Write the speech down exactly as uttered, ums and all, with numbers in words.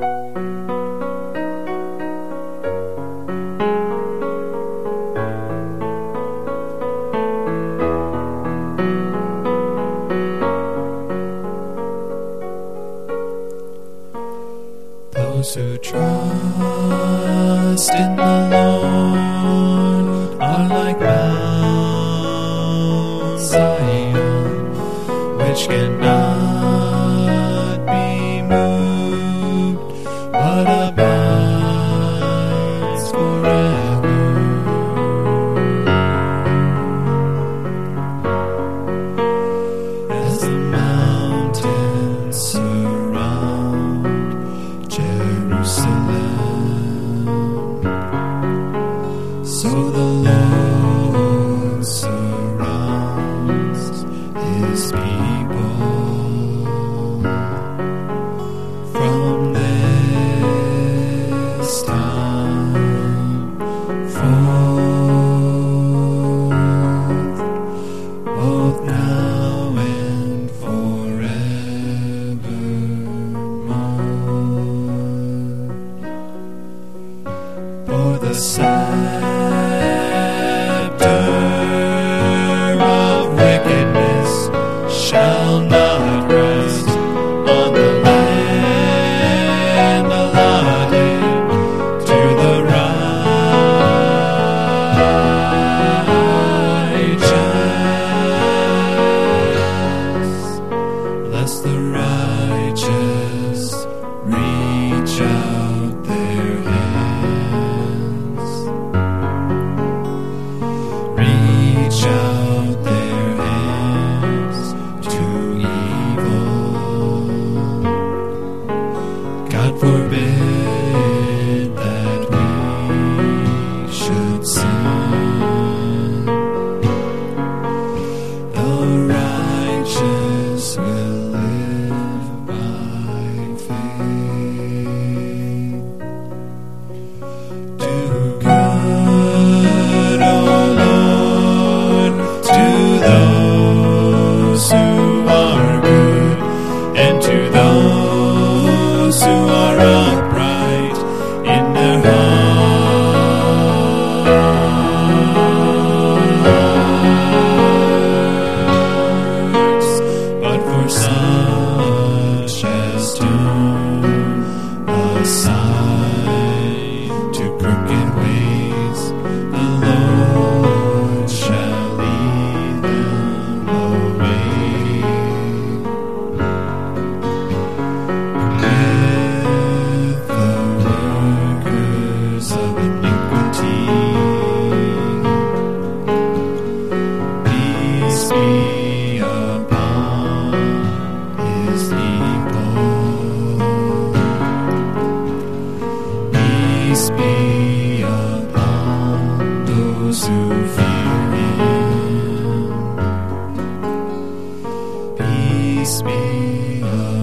Those who trust in the Lord are like Mount Zion, which cannot be moved, but abides forever. As the mountains surround Jerusalem, so the Lord surrounds His people. From this time forth, both now and forevermore. For the scepter of wickedness shall not rest on the land allotted to the righteous, lest the righteous reach out their hands, reach out their hands to evil. God forbid that we should sin. The righteous will live by faith. Do good, O Lord, to those who are good, and to those who are upright in their hearts. But for such as turn aside to crooked ways, the Lord shall lead them away. With the workers of iniquity, peace be upon His people. Peace be upon those who fear Him. Peace be upon